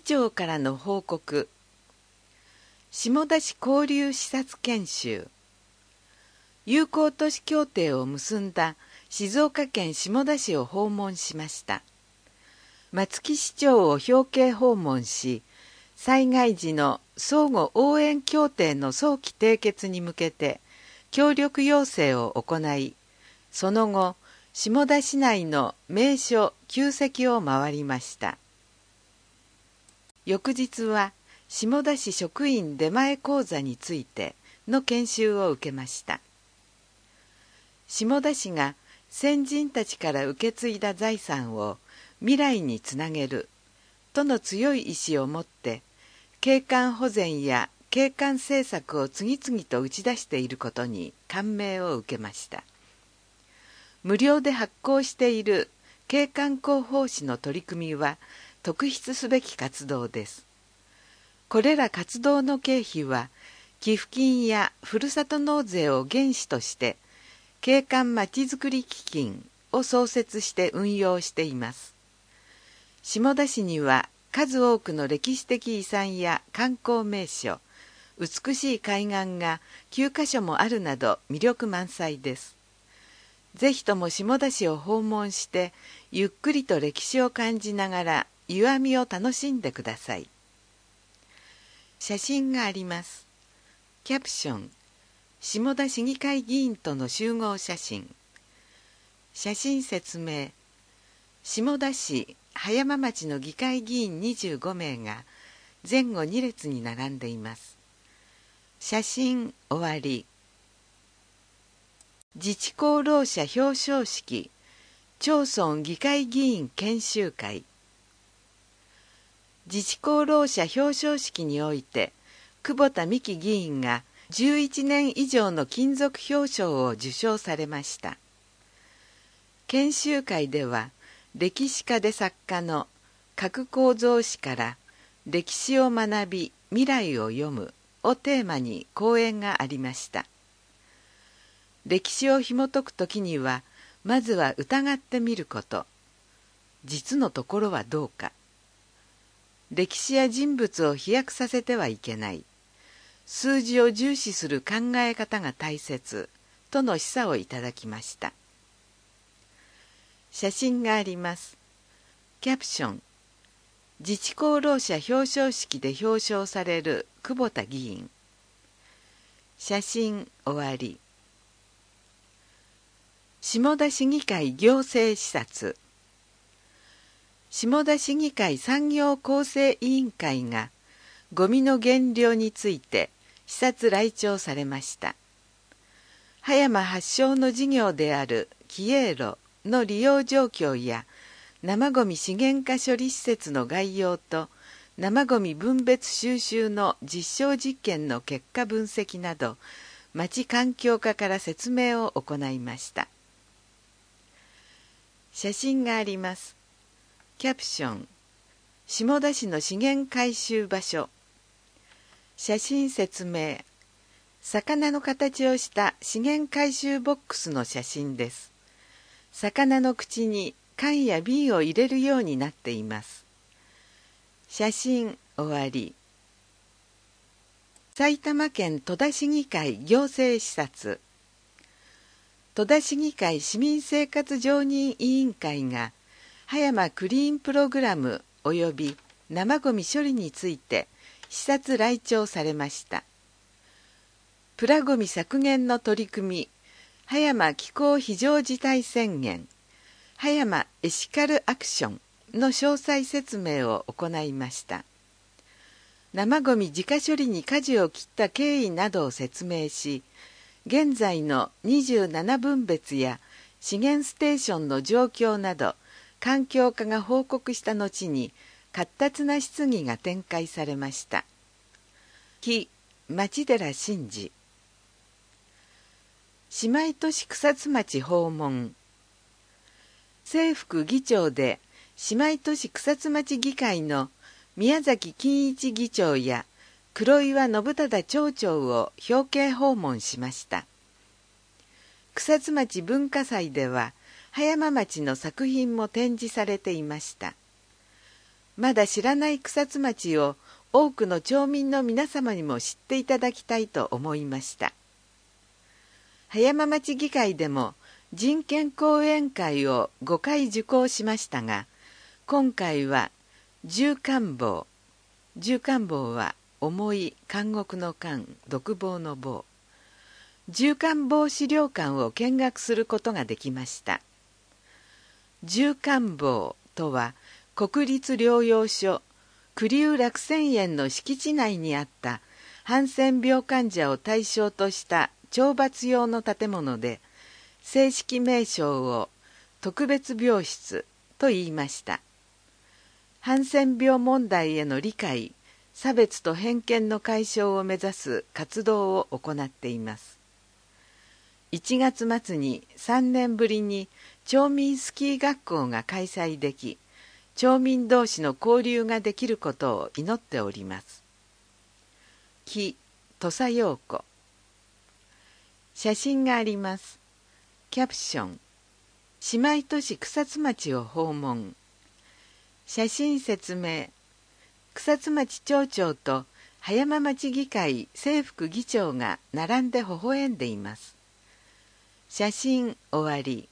長からの報告。下田市交流視察研修。友好都市協定を結んだ静岡県下田市を訪問しました。松木市長を表敬訪問し、災害時の相互応援協定の早期締結に向けて協力要請を行い、その後、下田市内の名所・旧跡を回りました。翌日は下田市職員出前講座についての研修を受けました。下田市が先人たちから受け継いだ財産を未来につなげるとの強い意志を持って景観保全や景観政策を次々と打ち出していることに感銘を受けました。無料で発行している景観広報誌の取り組みは特筆すべき活動です。これら活動の経費は寄付金やふるさと納税を原資として景観まちづくり基金を創設して運用しています。下田市には数多くの歴史的遺産や観光名所、美しい海岸が9カ所もあるなど魅力満載です。ぜひとも下田市を訪問してゆっくりと歴史を感じながら湯あみを楽しんでください。写真があります。キャプション、下田市議会議員との集合写真。写真説明、下田市葉山町の議会議員25名が前後2列に並んでいます。写真終わり。自治功労者表彰式、町村議会議員研修会。自治功労者表彰式において、久保田美希議員が11年以上の勤続表彰を受賞されました。研修会では、歴史家で作家の核構造史から歴史を学び未来を読むをテーマに講演がありました。歴史を紐解くときには、まずは疑ってみること。実のところはどうか。歴史や人物を飛躍させてはいけない。数字を重視する考え方が大切との示唆をいただきました。写真があります。キャプション、自治功労者表彰式で表彰される久保田議員。写真終わり。下田市議会行政視察。下田市議会産業構成委員会がゴミの減量について視察来庁されました。葉山発祥の事業であるキエーロの利用状況や生ゴミ資源化処理施設の概要と生ゴミ分別収集の実証実験の結果分析など町環境課から説明を行いました。写真があります。キャプション、下田市の資源回収場所。写真説明、魚の形をした資源回収ボックスの写真です。魚の口に缶や瓶を入れるようになっています。写真終わり。埼玉県戸田市議会行政視察。戸田市議会市民生活常任委員会が葉山クリーンプログラム及び生ゴミ処理について視察来庁されました。プラゴミ削減の取り組み、葉山気候非常事態宣言、葉山エシカルアクションの詳細説明を行いました。生ゴミ自家処理に舵を切った経緯などを説明し、現在の27分別や資源ステーションの状況など、環境課が報告した後に活発な質疑が展開されました。木町寺真嗣。姉妹都市草津町訪問。正副議長で姉妹都市草津町議会の宮崎金一議長や黒岩信忠町長を表敬訪問しました。草津町文化祭では葉山町の作品も展示されていました。 まだ知らない草津町を多くの町民の皆様にも知っていただきたいと思いました。葉山町議会でも人権講演会を5回受講しましたが、今回は銃官房は重い監獄の監、独房の房、銃官房資料館を見学することができました。銃官房とは国立療養所栗生落泉園の敷地内にあったハンセン病患者を対象とした懲罰用の建物で、正式名称を特別病室と言いました。ハンセン病問題への理解、差別と偏見の解消を目指す活動を行っています。1月末に3年ぶりに町民スキー学校が開催でき、町民同士の交流ができることを祈っております。木土佐陽子。写真があります。キャプション、姉妹都市草津町を訪問。写真説明、草津町町長と葉山町議会正副議長が並んで微笑んでいます。写真終わり。